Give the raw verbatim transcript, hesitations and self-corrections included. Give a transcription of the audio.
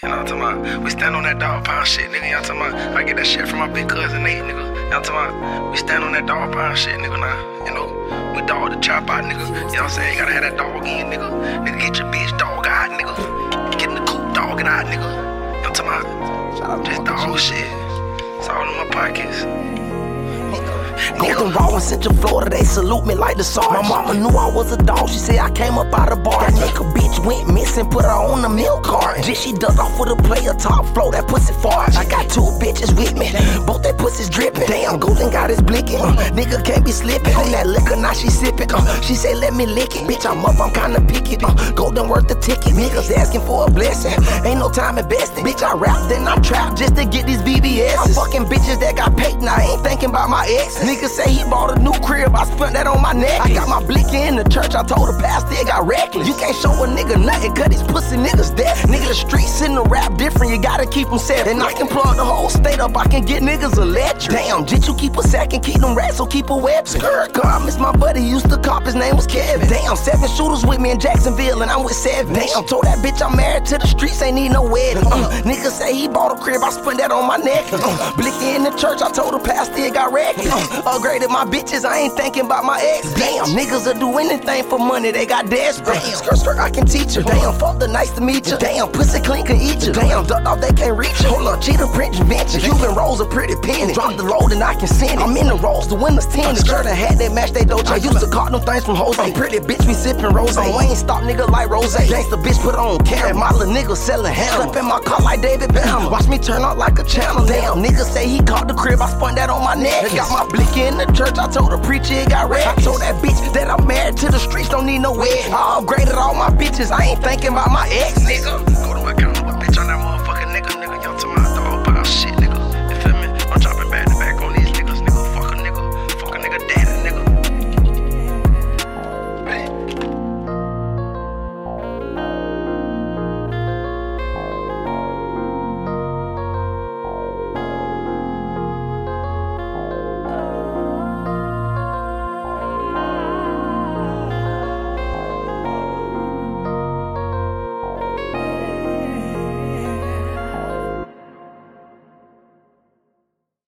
You know what I'm talking about? We stand on that dog pound shit, nigga. You know what I'm talking about? I get that shit from my big cousin Nate, nigga. You know what I'm talking about? We stand on that dog pound shit, nigga. Now, you know, we dog the chop out, nigga. You know what I'm saying? You gotta have that dog in, nigga. Nigga, get your bitch dog out, nigga. Get in the coop, dog it out, nigga. You know what I'm talking about? Shout out just dog shit. It's all in my pockets. Golden Raw in Central Florida, they salute me like the sergeant. My mama knew I was a dog, she said I came up out of bar. That nigga bitch went missing, put her on the milk carton. Then she ducked off with a player, top flow, that pussy fart. I got two bitches with me, both that pussies dripping. Damn, Golden got his blicking, uh, nigga can't be slipping. On that liquor, now she sipping, uh, she say let me lick it. Bitch, I'm up, I'm kinda picky, uh, Golden worth the ticket. Niggas asking for a blessing, ain't no time investing. Bitch, I rap, then I trap just to get these B B S's. I'm fucking bitches that got paid, now I ain't thinking about my exes. Niggas say he bought a new crib, I spent that on my neck. I got my blicky in the church, I told the pastor it got reckless. You can't show a nigga nothing, cause these pussy niggas dead. Nigga, the streets in the rap different, you gotta keep them set. And I can plug the whole state up, I can get niggas electric. Damn, jit, you keep a sack and keep them rats, so keep a web skirt. Cause I miss my buddy, used to cop, his name was Kevin. Damn, seven shooters with me in Jacksonville, and I'm with seven. Damn, told that bitch I'm married to the streets, ain't need no wedding. Uh, nigga say he bought a crib, I spent that on my neck. Uh, blicky in the church, I told the pastor it got reckless. Uh, upgraded my bitches, I ain't thinking about my ex. Damn, niggas will do anything for money, they got desperate. Skirt, skirt, I can teach her. Damn, fuck the nice to meet you. Damn, pussy clean can eat you. Damn, ducked off, they can't reach you. Hold up, cheetah print venture. Cuban rolls a pretty penny. Drop the load and I can send it. I'm in the rolls, the winner's ten. The skirt I had that match they doja. I used to call them things from Jose. Pretty bitch, we sippin' rose. We ain't stop nigga like Rose. Gangsta bitch put on camera. My little nigga sellin' hammer. Slip in my car like David Bama. Watch me turn up like a channel. Damn, nigga say he caught the crib, I spun that on my neck. Got my blicky in the church, I told the preacher it got red. I told that bitch that I'm married to the streets, don't need no wedding. I upgraded all my bitches, I ain't thinking about my ex, nigga.